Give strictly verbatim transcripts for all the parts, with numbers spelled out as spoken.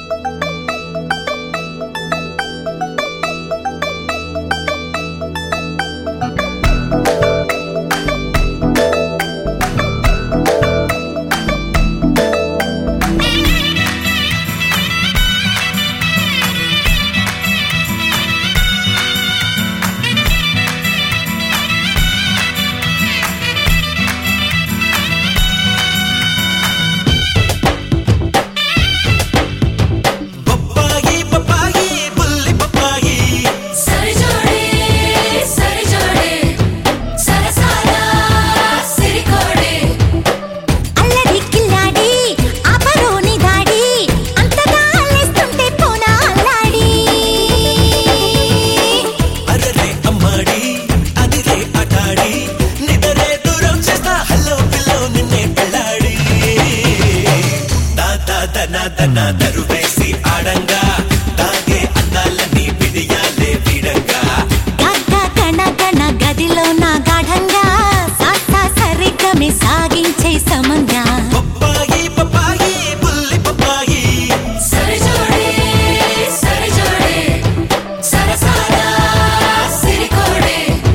దరువేసి ఆడంగా తాగే అందాలని విడియాలే విడంగా గగ్గ గణ గణ గదిలో నా గాఢంగా సాసా సరిగమే సాగించే సమంగా పప్పాయి పప్పాయి బుల్లి పప్పాయి సరిజోడే సరిజోడే సరసారా సిరికోడే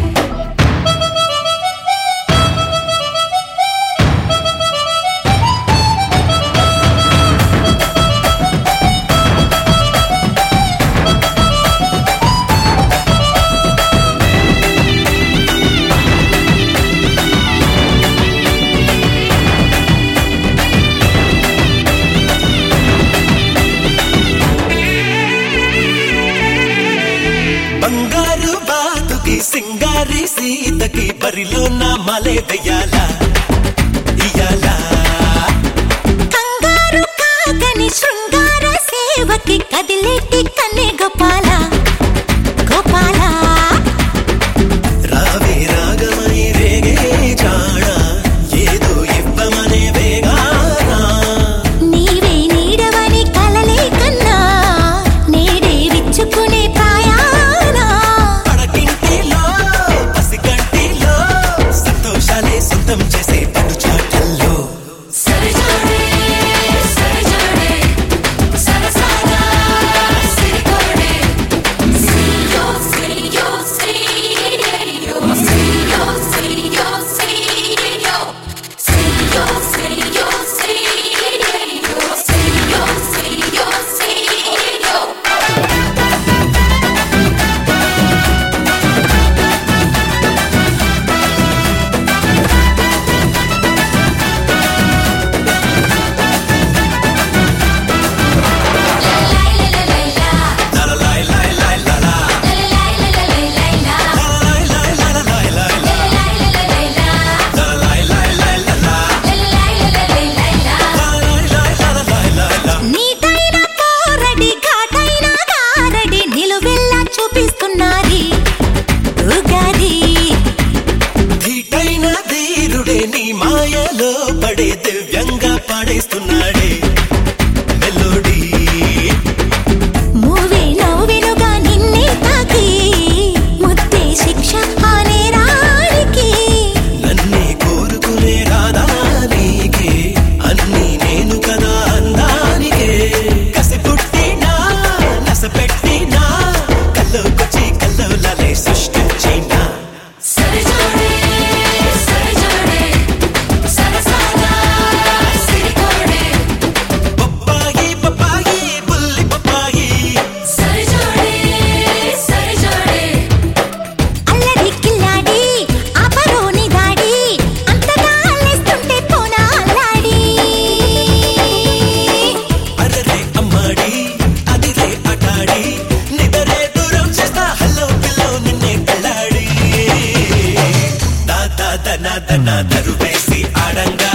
బంగారు బాతుకి సింగారి సీతకి బరిలో నా మలే వెయ్యాల ఇయ్యాల కంగారు కాగని శృంగార సేవకి కదిలేటి కన్నే గోపాల గోపాల రావే రాగమై రేగే జాణ ఏదో ఇవ్వమనే వేగానా నీవే నీడవని కలలే కన్నా నేడే విచ్చుకునే ప్రాయానా పడకింటిలో పసిగంటిలో సంతోషాలే సొంతం చేసే పడు చాటల్లో సరిజోడే సరిజోడే సరసారా సిరికోడే సిరియో సిరియో సిరియో సిరియో సిరియో సిరియో సిరియో సిరియో సిరియో సిరియో సిరియో సిరియో లలలాయ్ లాయ్ లాయ్ లలా లలలాయ్ లాయ్ లాయ్ లలా నీటైన పోరడి ఘాటైన గారడి నిలువెల్లా చూపిస్తున్నది ఉగాది ధీటైన ధీరుడే నీ మాయలో పడే దివ్యంగా పాడేస్తున్నాడే మెలోడీ మూవే నవ్వెనుగా నిన్నే తాకి ముద్దే శిక్ష ఆనే రానికి నన్నే కోరుకునే రాదా నీకే అన్నీ నేను కదా అందానికే కసి పుట్టినా నస పెట్టినా కల్లోకొచ్చి కల్లోలాలే సృష్టించినా సరిజోడే సరిజోడే సరసారా సిరికోడే పప్పాయి పప్పాయి బుల్లి పప్పాయి సరిజోడే సరిజోడే అల్లరి కిల్లాడి ఆపరోని దాడి అంతగా అల్లేస్తుంటే పోనా అల్లాడి అరరే అమ్మాడి అదిరే అటాడి నిదరే దూరం చేస్తా హలో పిల్లో నిన్నే కళ్ళాడి దాదా దన దన దరువేసి ఆడంగా